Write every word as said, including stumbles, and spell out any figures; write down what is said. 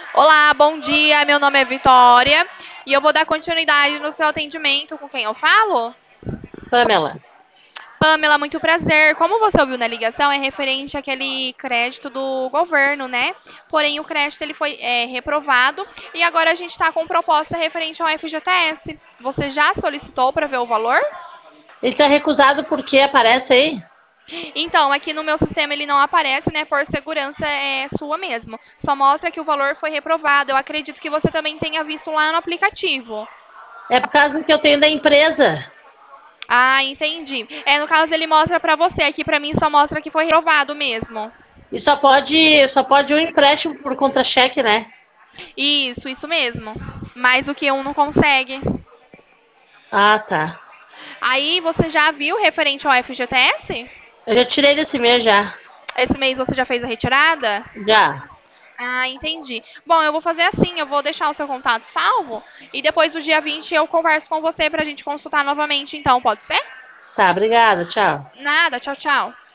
Olá, bom dia. Meu nome é Vitória e eu vou dar continuidade no seu atendimento. Com quem eu falo? Pamela. Pamela, muito prazer. Como você ouviu na ligação, é referente àquele crédito do governo, né? Porém, o crédito ele foi é, reprovado e agora a gente está com proposta referente ao F G T S. Você já solicitou para ver o valor? Ele tá recusado porque aparece aí? Então, aqui no meu sistema ele não aparece, né? Por segurança é sua mesmo. Só mostra que o valor foi reprovado. Eu acredito que você também tenha visto lá no aplicativo. É por causa que eu tenho da empresa. Ah, entendi. É, no caso ele mostra pra você, aqui pra mim só mostra que foi reprovado mesmo. E só pode, só pode um empréstimo por contra-cheque, né? Isso, isso mesmo. Mais do que um não consegue. Ah, tá. Aí você já viu referente ao F G T S? Eu já tirei desse mês já. Esse mês você já fez a retirada? Já. Ah, entendi. Bom, eu vou fazer assim, eu vou deixar o seu contato salvo e depois do dia vinte eu converso com você pra gente consultar novamente, então, pode ser? Tá, obrigada. Tchau. Nada, tchau, tchau.